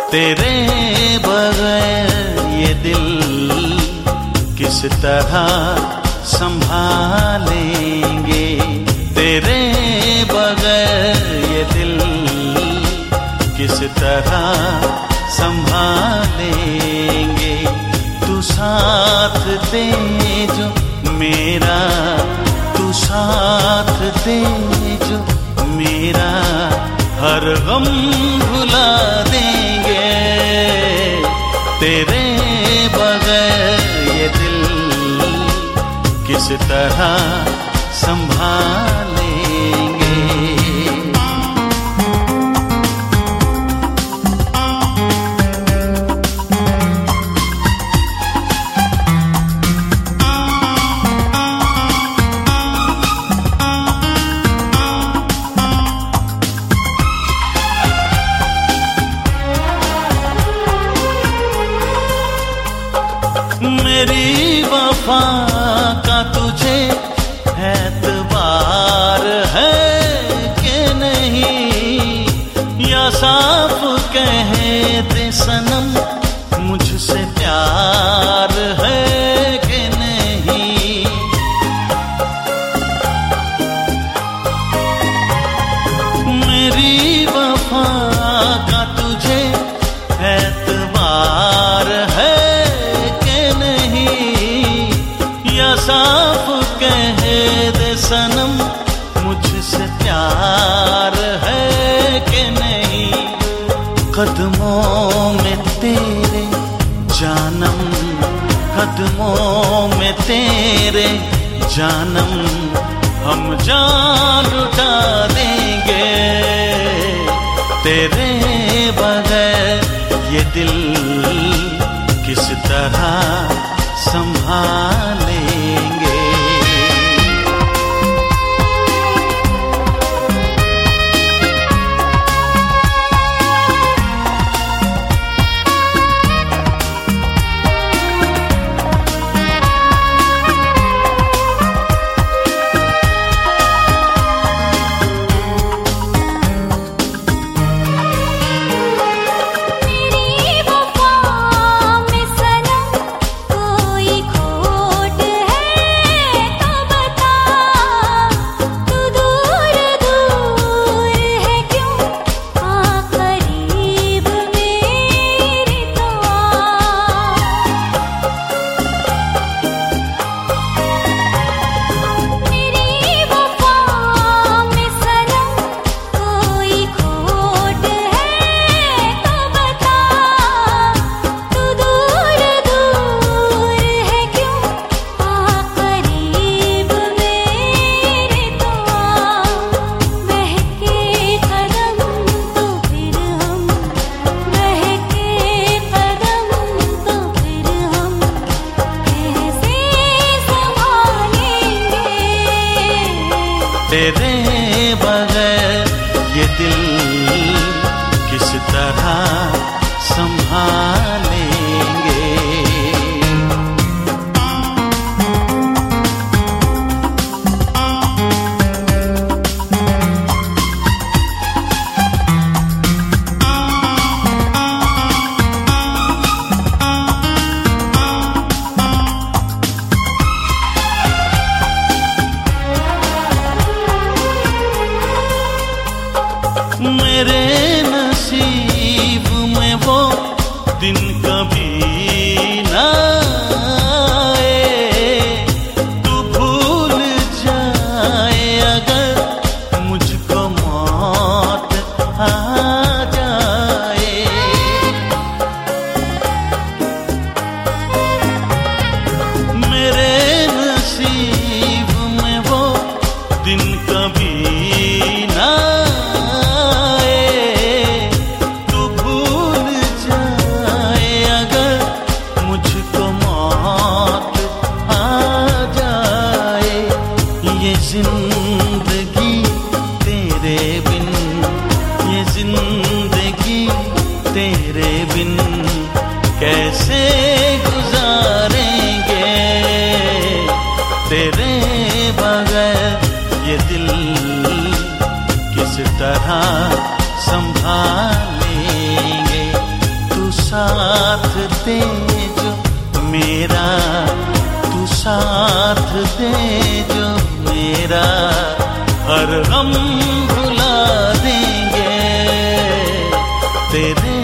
तेरे बगैर ये दिल किस तरह संभालेंगे, तेरे बगैर ये दिल किस तरह संभालेंगे। तू साथ दे जो मेरा, तू साथ दे जो मेरा, हर गम भुला देंगे। तेरे बगैर ये दिल किस तरह संभालेंगे। मेरी वफा का तुझे एतबार है कि नहीं, या साफ कह दे सनम मुझसे प्यार है कि नहीं। मेरी वफा का तुझे एतबार है, साफ कह दे सनम मुझसे प्यार है कि नहीं। कदमों में तेरे जानम, कदमों में तेरे जानम, हम जान लुटा देंगे। तेरे बगैर ये दिल किस तरह संभालेंगे। तेरे बगैर ये दिल किस तरह संभालेंगे। मेरे नसीब में वो दिन कभी ना आए, तू भूल जाए अगर मुझको मौत आ जाए। मेरे नसीब में वो दिन कभी ना जिंदगी तेरे बिन, ये जिंदगी तेरे बिन कैसे गुजारेंगे। तेरे बगैर ये दिल किस तरह संभालेंगे। साथ दे जो मेरा, तू साथ दे जो मेरा, हर गम भुला देंगे तेरे